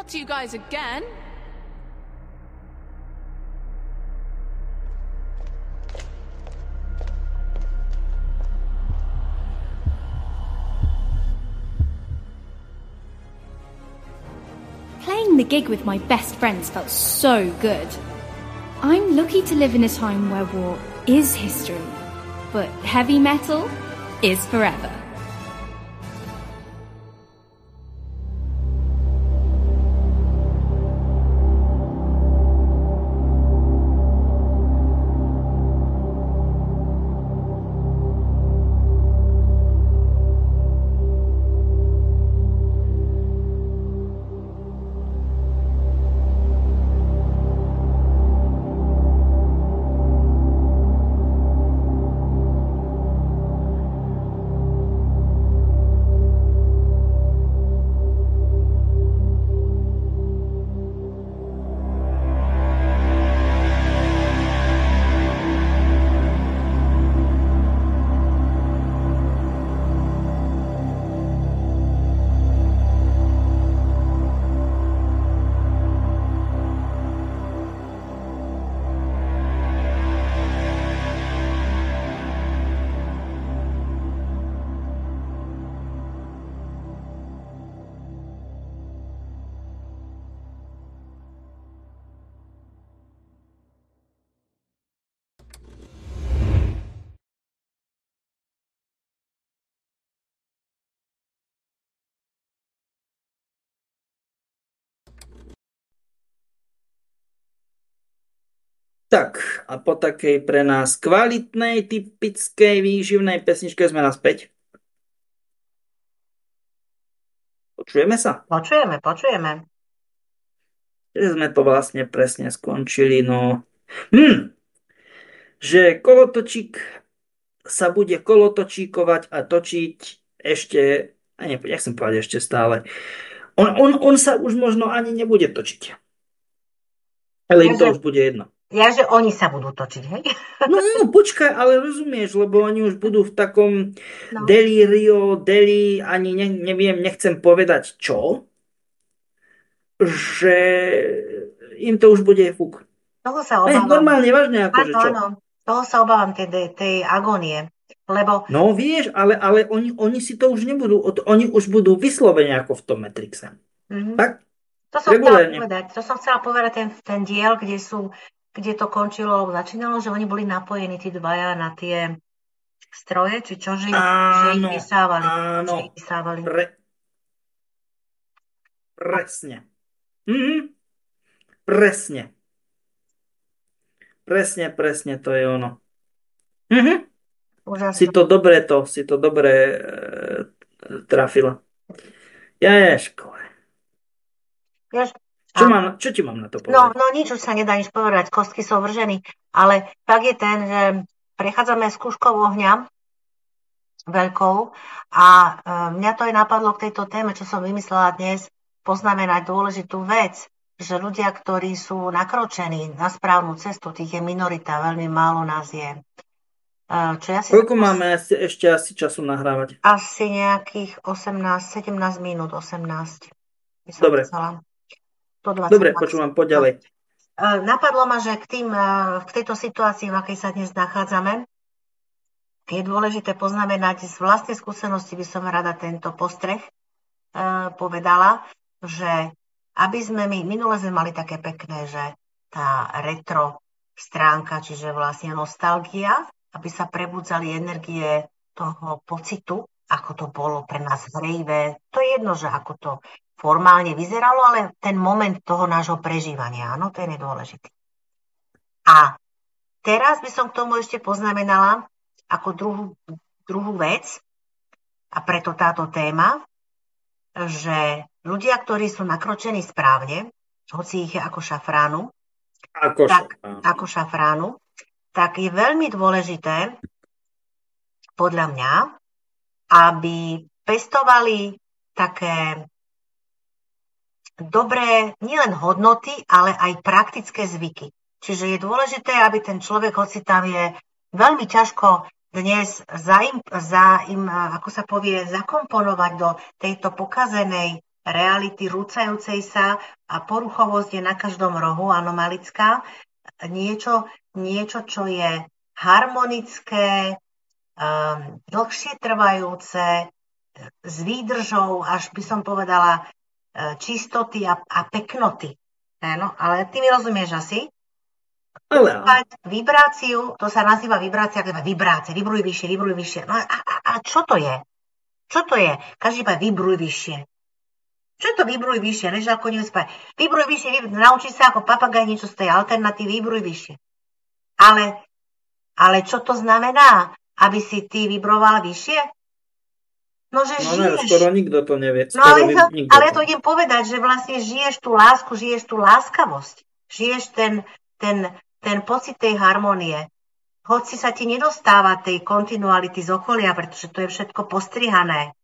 Not you guys again. Playing the gig with my best friends felt so good. I'm lucky to live in a time where war is history, but heavy metal is forever. Tak, a po takej pre nás kvalitnej, typickej, výživnej pesničke sme naspäť. Počujeme sa? Počujeme, počujeme. Že sme to vlastne presne skončili, no... Hm. Že kolotočík sa bude kolotočíkovať a točiť ešte... A ne, nechcem povedať ešte stále. On, on, on sa už možno ani nebude točiť. Ale im to už bude jedno. Ja, že oni sa budú točiť, hej? No, no, počkaj, ale rozumieš, lebo oni už budú v takom no. delírio, deli, ani ne, neviem, nechcem povedať čo, že im to už bude fúk. Toho sa obávam. Ne, normálne, vážne, akože čo. Áno, toho sa obávam, tej, tej agónie, lebo... No, vieš, ale, ale oni, oni si to už nebudú, oni už budú vyslovene ako v tom Matrixe. Mm-hmm. Tak? To som chcela povedať, to som chcela povedať ten, ten diel, kde sú kde to končilo, alebo začínalo, že oni boli napojení tí dvaja na tie stroje, či čo, že, že ich vysávali. Áno, ich vysávali. Pre... Presne. Mhm. Presne. Presne, presne, to je ono. Mhm. Si to dobre to, si to dobre e, trafila. Ja je škole. Vieš, Čo, mám, čo ti mám na to povedať? No, no nič, už sa nedá nič povedať, kostky sú vržení, ale fakt je ten, že prechádzame skúškou ohňa veľkou a e, mňa to aj napadlo k tejto téme, čo som vymyslela dnes, poznamenať dôležitú vec, že ľudia, ktorí sú nakročení na správnu cestu, tých je minorita, veľmi málo nás je. E, čo ja si Koľko máme asi, ešte asi času nahrávať? Asi nejakých osemnásť, sedemnásť minút, osemnásť. Dobre. Chcela. Dobre, počúvam, poď ďalej. Napadlo ma, že k, tým, k tejto situácii, v akej sa dnes nachádzame, je dôležité poznamenať, z vlastnej skúsenosti by som rada tento postreh povedala, že aby sme my, minule sme mali také pekné, že tá retro stránka, čiže vlastne nostalgia, aby sa prebudzali energie toho pocitu, ako to bolo pre nás hrejivé. To je jedno, že ako to formálne vyzeralo, ale ten moment toho nášho prežívania, áno, ten je dôležitý. A teraz by som k tomu ešte poznamenala ako druhú, druhú vec, a preto táto téma, že ľudia, ktorí sú nakročení správne, hoci ich je ako šafránu, ako, tak, šafránu. ako šafránu, tak je veľmi dôležité, podľa mňa, aby pestovali také dobré nielen hodnoty, ale aj praktické zvyky. Čiže je dôležité, aby ten človek, hoci tam je veľmi ťažko dnes zaim, zaim, ako sa povie, zakomponovať do tejto pokazenej reality rúcajúcej sa a poruchovosť je na každom rohu, anomalická. Niečo, niečo čo je harmonické, um, dlhšie trvajúce, s výdržou, až by som povedala, čistoty a, a peknoty. No, ale ty mi rozumieš asi? Ale vibráciu, to sa nazýva vibrácia, vibrácia, vibruj vyššie, vibruj vyššie. No a, a, a čo to je? Čo to je? Každý povie vibruj vyššie. Čo je to vibruj vyššie? Než ako nevspáva. Vibruj vyššie, vibruj, naučí sa ako papagaj niečo z tej alternatívy, vibruj vyššie. Ale, ale čo to znamená? Aby si ty vibroval vyššie? No, že no, žiješ. Ne, skoro nikto to nevie. No, ale, to, ale ja to idem povedať, že vlastne žiješ tú lásku, žiješ tú láskavosť. Žiješ ten, ten, ten pocit tej harmonie. Hoci sa ti nedostáva tej kontinuality z okolia, pretože to je všetko postrihané.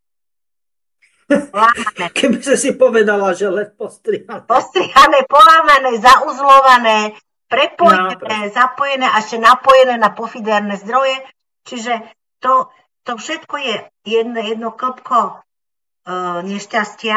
Polámané. Keby si si povedala, že len postrihané. Postrihané, polámané, zauzlované, prepojené, no, zapojené a ešte napojené na pofiderné zdroje. Čiže to... To všetko je jedno, jedno klopko uh, nešťastia,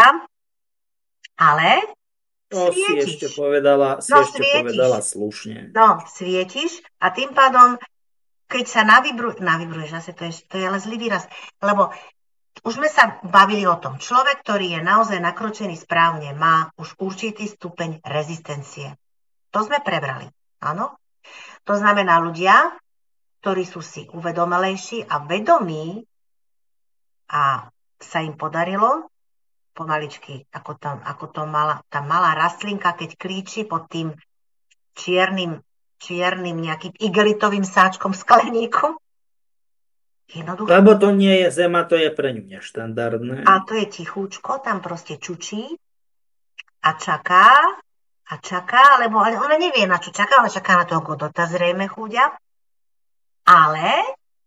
ale no, svietiš. Si ešte povedala, si no, ešte povedala slušne. No, svietiš a tým pádom, keď sa navibru, navibruješ, asi to je, to je ale zlý výraz, lebo už sme sa bavili o tom, človek, ktorý je naozaj nakročený správne, má už určitý stupeň rezistencie. To sme prebrali, áno? To znamená ľudia, ktorí sú si uvedomelejší a vedomí a sa im podarilo pomaličky, ako, tam, ako to mala, tá malá rastlinka, keď klíči pod tým čiernym, čiernym nejakým igelitovým sáčkom skleníku. Jednoducho. Lebo to nie je zema, to je pre ňu neštandardné. A to je tichúčko, tam proste čučí a čaká a čaká, lebo ona nevie, na čo čaká, ale čaká na toho Godota, zrejme chúďa. Ale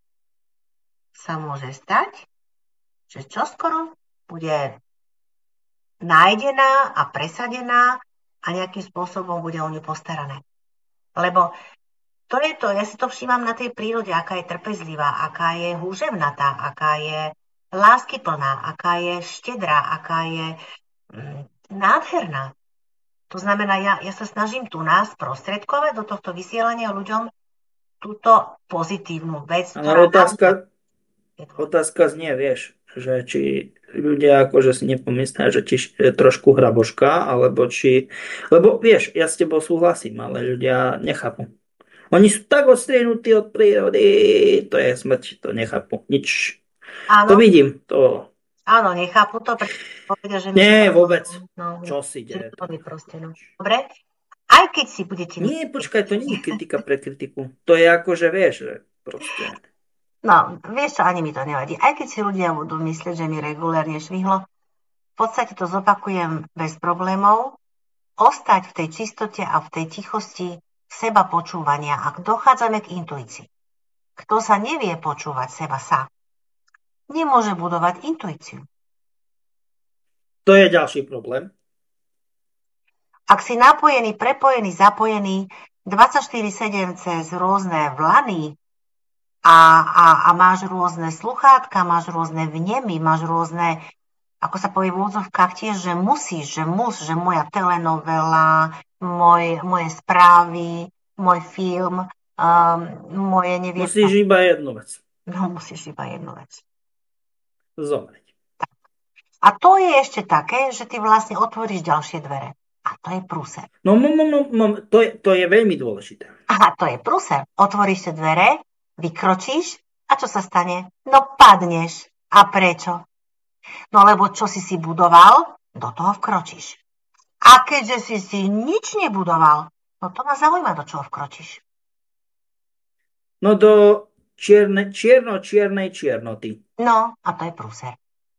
sa môže stať, že čoskoro bude nájdená a presadená a nejakým spôsobom bude o ňu postarané. Lebo to je to, ja si to všímam na tej prírode, aká je trpezlivá, aká je húževnatá, aká je láskyplná, aká je štedrá, aká je mm, nádherná. To znamená, ja, ja sa snažím tu nás sprostredkovať do tohto vysielania ľuďom túto pozitívnu vec. Ale otázka, otázka znie, vieš, že či ľudia akože si nepomyslia, že ti je trošku hraboška, alebo či... Lebo vieš, ja s tebou súhlasím, ale ľudia nechápu. Oni sú tak odstrienutí od prírody, to je smrť, to nechápu. Nič. Áno. To vidím, to... Áno, nechápu to, pretože povedia, že... Nie, vôbec. No, čo si deje? Proste, no. Dobre? Aj keď si budete... Nie, počkaj, to nie je kritika pre kritiku. To je ako, že vieš, že proste... No, vieš čo, ani mi to nevadí. Aj keď si ľudia budú myslieť, že mi regulérne švihlo, v podstate to zopakujem bez problémov. Ostať v tej čistote a v tej tichosti seba počúvania, ak dochádzame k intuícii. Kto sa nevie počúvať seba sa, nemôže budovať intuíciu. To je ďalší problém. Ak si napojený, prepojený, zapojený dvadsaťštyri sedem cez rôzne vlany a, a, a máš rôzne sluchátka, máš rôzne vnemy, máš rôzne, ako sa povie v úvodzovkách tiež, že musíš, že mus, že moja telenovela, môj, moje správy, môj film, um, moje neviem... Musíš iba jednu vec. No, musíš iba jednu vec. Zomrieť. Tak. A to je ešte také, že ty vlastne otvoríš ďalšie dvere. A to je prúser. No, no, no, no to, je, to je veľmi dôležité. Aha, to je prúser. Otvoríš tie dvere, vykročíš a čo sa stane? No padneš. A prečo? No lebo čo si si budoval, do toho vkročíš. A keďže si si nič nebudoval, no to ma zaujíma, do čoho vkročíš. No do čierne, čierno-čiernej čiernoty. No, a to je prúser.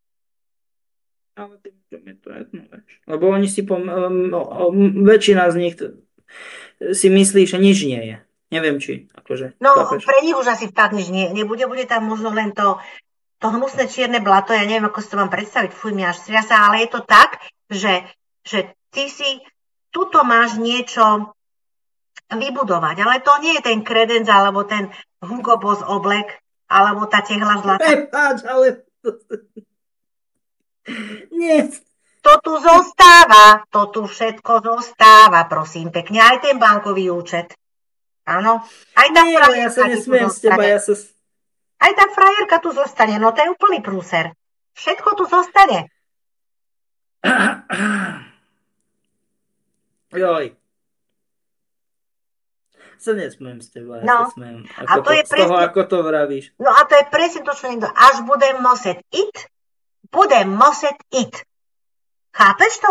Ale tým je to jedno, vieš. Lebo oni si, pom- um, väčšina z nich si myslí, že nič nie je. Neviem, či akože... No, chápeš? pre nich už asi fakt nič nie, nebude, bude tam možno len to, to hnusné čierne blato, ja neviem, ako si to mám predstaviť, fuj, mi až striasa, ale je to tak, že, že ty si, tuto máš niečo vybudovať, ale to nie je ten kredenc, alebo ten Hugo Boss oblek, alebo tá tehla zlata. Prepáč, ale... Nie. to tu zostáva, to tu všetko zostáva, prosím pekne, aj ten bankový účet. Áno, aj tá Nie, ale ja sa frajerka tu nesmiem z teba, zostane. ja sa... Aj tá frajerka tu zostane, no to je úplný prúser. Všetko tu zostane. Joj. Sa nesmiem z teba, ja No, sa smiem. a Ako to to, je z toho, presne- ako to vravíš. No a to je presne to, čo niekto, až budem muset it, budem muset it. Chápeš to?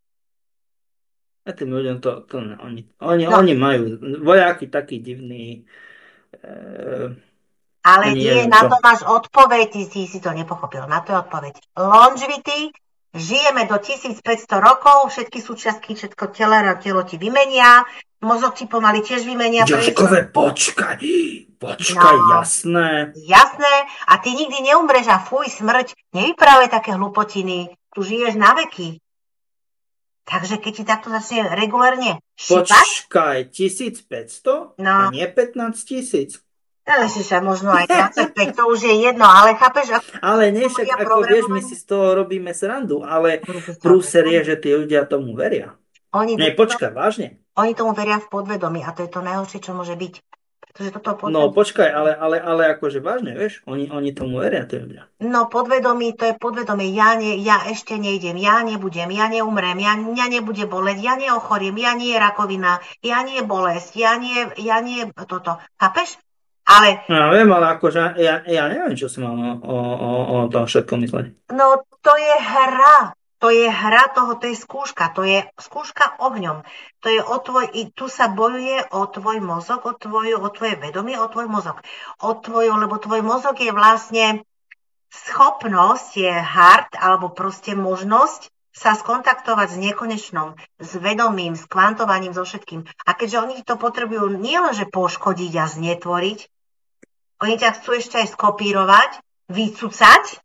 A tým ľuďom to, to ne, oni, oni, No. oni majú vojaky taký divný. E, Ale Ani nie, neviem na čo. to máš odpoveď, ty, ty si to nepochopil, na to je odpoveď. Longevity, žijeme do tisícpäťsto rokov, všetky súčiastky, všetko telo, telo ti vymenia, mozog ti pomaly tiež vymenia. Jožkové, počkaj, počkaj, No. jasné. Jasné, a ty nikdy neumreš a fuj, smrť, nevyprávaj také hlupotiny, tu žiješ na veky. Takže keď ti takto začne regulárne šipať, Počkaj, tisícpäťsto? No. A nie pätnásť tisíc. Ježiša, možno aj dvadsaťpäť, to už je jedno, ale chápeš, ako Ale nie, však Ja ako vieš, my programovanie. si z toho robíme srandu, ale prúser je, že tí ľudia tomu veria. oni, Nie, počkaj, vážne. oni tomu veria v podvedomí a to je to najhoršie, čo môže byť. Pretože toto No podvedomí, počkaj, ale, ale, ale akože vážne, vieš, oni, oni tomu veria, tí ľudia. no podvedomí, to je podvedomie, ja, ne, ja ešte nejdem, ja nebudem, ja neumrem, ja, mňa nebude boleť, ja neochoriem, ja nie je rakovina, ja nie je bolesť, ja nie, ja nie toto, chápeš? Ale Ja viem, ale akože ja, ja neviem, čo si mám o, o, o, o tom všetkom mysleť. no to je hra. To je hra toho, to je skúška. To je skúška ohňom. To je o tvoj, i tu sa bojuje o tvoj mozog, o, tvoju, o tvoje vedomie, o tvoj mozog. O tvoju, lebo tvoj mozog je vlastne schopnosť, je hard, alebo proste možnosť sa skontaktovať s nekonečnom, s vedomím, s kvantovaním, so všetkým. A keďže oni to potrebujú nielenže poškodiť a znetvoriť, oni ťa chcú ešte aj skopírovať, vycucať,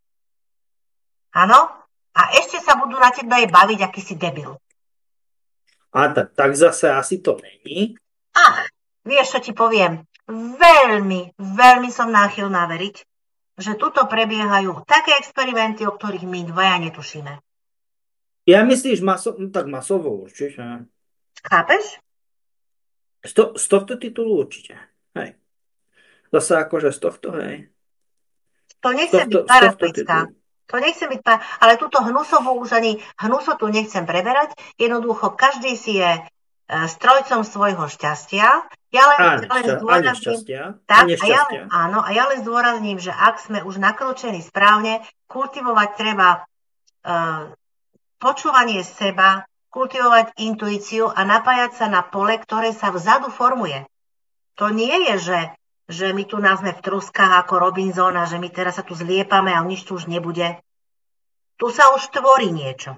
áno, a ešte sa budú na teba aj baviť, aký si debil. A tak, tak zase asi to není. Ach, vieš, čo ti poviem? Veľmi, veľmi som náchylná veriť, že tuto prebiehajú také experimenty, o ktorých my dvaja netušíme. Ja myslíš maso, no tak masovo určite. Chápeš? Z, to, z tohto titulu určite. Hej. Zase akože z tohto, hej. To Z nechcem tohto, byť z tohto paradoxická. titulu. To nechcem byť par... Ale túto hnusovú už ani hnusotu nechcem preberať. Jednoducho, každý si je e, strojcom svojho šťastia. Ja len, A, ja len nešťa, a zdôrazním, nešťastia. A tak, a ja nešťastia. len, áno, a ja len zdôrazním, že ak sme už nakročení správne, kultivovať treba e, počúvanie seba, kultivovať intuíciu a napájať sa na pole, ktoré sa vzadu formuje. To nie je, že, že my tu nás sme v troskách ako Robinson a že my teraz sa tu zliepame a nič tu už nebude. Tu sa už tvorí niečo.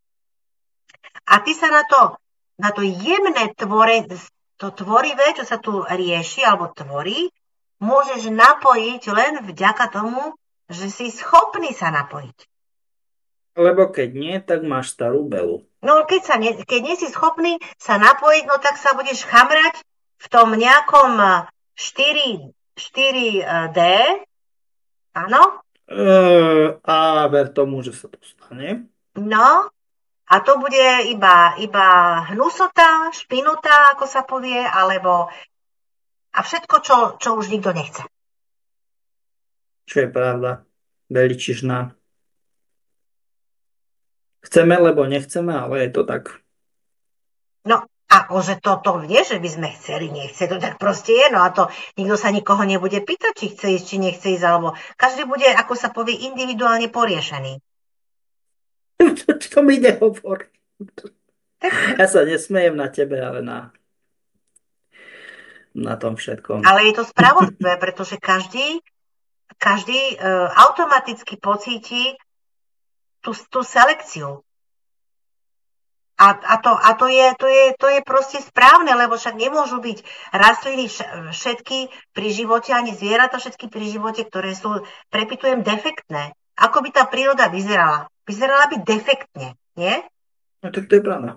A ty sa na to, na to jemné tvore, to tvorivé, čo sa tu rieši alebo tvorí, môžeš napojiť len vďaka tomu, že si schopný sa napojiť. Lebo keď nie, tak máš starú belu. No keď, sa ne, keď nie si schopný sa napojiť, no tak sa budeš chamrať v tom nejakom štyri, štyri dé, áno? E, a ver tomu, že sa to stane. No, a to bude iba, iba hnusota, špinota, ako sa povie, alebo a všetko, čo, čo už nikto nechce. Čo je pravda. Veličižná. Chceme, lebo nechceme, ale je to tak. No, akože to, to nie, že by sme chceli, nechce, to tak proste je, no a to nikto sa nikoho nebude pýtať, či chce ísť, či nechce ísť, alebo každý bude, ako sa povie, individuálne poriešený. Čo, čo mi ide hovor? Ja sa nesmejem na tebe, ale na, na tom všetkom. Ale je to spravodlivé, pretože každý, každý uh, automaticky pocíti tú, tú selekciu. A, a, to, a to, je, to, je, to je proste správne, lebo však nemôžu byť rastliny všetky pri živote, ani zvieratá všetky pri živote, ktoré sú, prepitujem, defektné. Ako by tá príroda vyzerala? Vyzerala by defektne, nie? No tak to je pravda.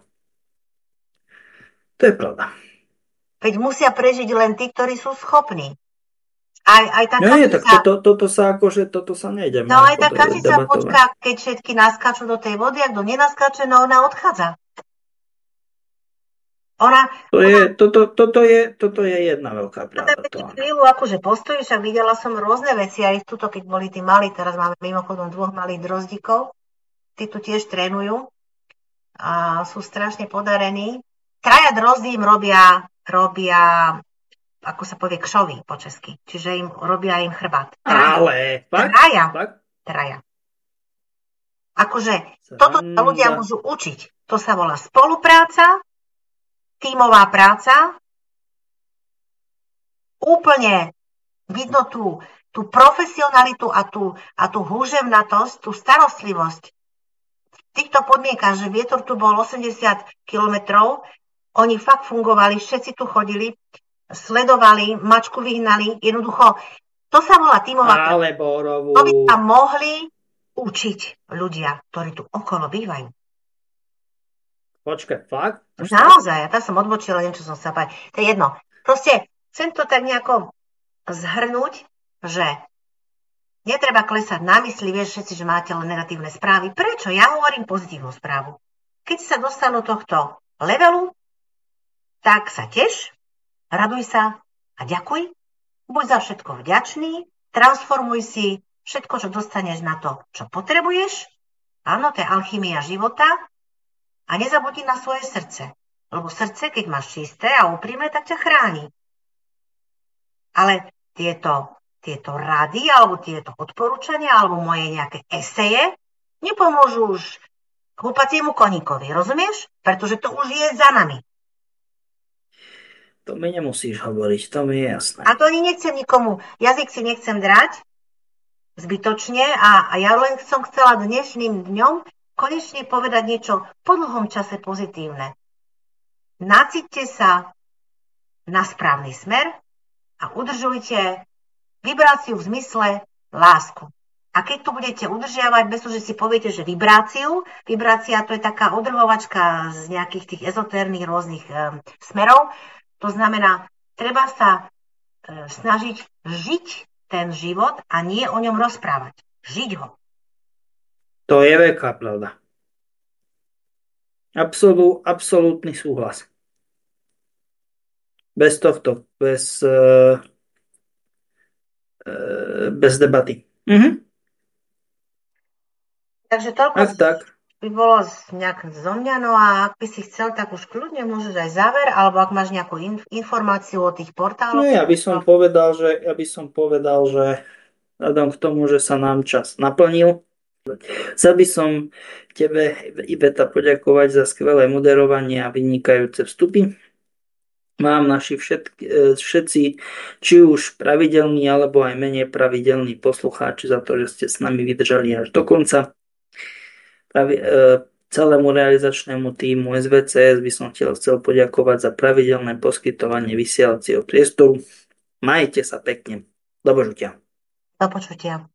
To je pravda. Veď musia prežiť len tí, ktorí sú schopní. Aj, aj tá No nie, tak kačica, toto, toto sa akože, toto sa nejdeme no aj tá ako kačica debatovať. počká, keď všetky naskáču do tej vody, ak kto nenaskáče, no ona odchádza. Ona, To je, toto, toto, je, toto je jedna veľká pravda. ona To áno. chvíľu akože postojí, však videla som rôzne veci, aj tuto, keď boli tí malí, teraz máme mimochodom dvoch malých drozdíkov, tí tu tiež trénujú a sú strašne podarení. Traja drozdí im robia, robia, ako sa povie, kšovy po česky, čiže im robia im chrbát. Traja. Ale, fakt? Traja. Fakt? Traja. Akože toto sa ľudia Sranda. môžu učiť. To sa volá spolupráca, tímová práca, úplne vidno tú, tú profesionalitu a tú, a tú húževnatosť, tú starostlivosť. V týchto podmienkach, že vietor tu bol osemdesiat kilometrov, oni fakt fungovali, všetci tu chodili, sledovali, mačku vyhnali, jednoducho, to sa volá tímová práca. Ale Borovu. To by sa mohli učiť ľudia, ktorí tu okolo bývajú. Počkaj, fakt? Až tak? Naozaj, ja tam som odbočila, niečo som sa povedať. To je jedno. Proste chcem to tak nejako zhrnúť, že netreba klesať na mysli, vieš všetci, že máte len negatívne správy. Prečo? Ja hovorím pozitívnu správu. Keď sa dostanú tohto levelu, tak sa teš, raduj sa a ďakuj. Buď za všetko vďačný, transformuj si všetko, čo dostaneš na to, čo potrebuješ. Áno, to je alchymia života. A nezabudni na svoje srdce. Lebo srdce, keď máš čisté a úprimné, tak ťa chráni. Ale tieto, tieto rady, alebo tieto odporúčania, alebo moje nejaké eseje nepomôžu už húpaciemu koníkovi, rozumieš? Pretože to už je za nami. To mi nemusíš hovoriť, to mi je jasné. A to ani nechcem nikomu, jazyk si nechcem drať zbytočne a, a ja len som chcela dnešným dňom konečne povedať niečo po dlhom čase pozitívne. Nacíťte sa na správny smer a udržujte vibráciu v zmysle lásku. A keď tu budete udržiavať, bez toho, že si poviete, že vibráciu, vibrácia to je taká odrhovačka z nejakých tých ezotérnych rôznych e, smerov, to znamená, treba sa e, snažiť žiť ten život a nie o ňom rozprávať. Žiť ho. To je veľká pravda. Absolú, absolútny súhlas. Bez tohto, bez, uh, uh, bez debaty. Mhm. Takže toľko Ak tak. by bolo nejak zo mňa, no a ak by si chcel, tak už kľudne môžeš aj záver, alebo ak máš nejakú in- informáciu o tých portáloch. No ja by som povedal, že, ja by som povedal, že vzhľadom k tomu, že sa nám čas naplnil, chcel by som tebe, Iveta, poďakovať za skvelé moderovanie a vynikajúce vstupy. Mám naši všetky, všetci, či už pravidelní, alebo aj menej pravidelní poslucháči za to, že ste s nami vydržali až do konca. Pravi, e, celému realizačnému tímu es vé cé es by som chcel, chcel poďakovať za pravidelné poskytovanie vysielacieho priestoru. Majte sa pekne. Do počutia. Do počutia.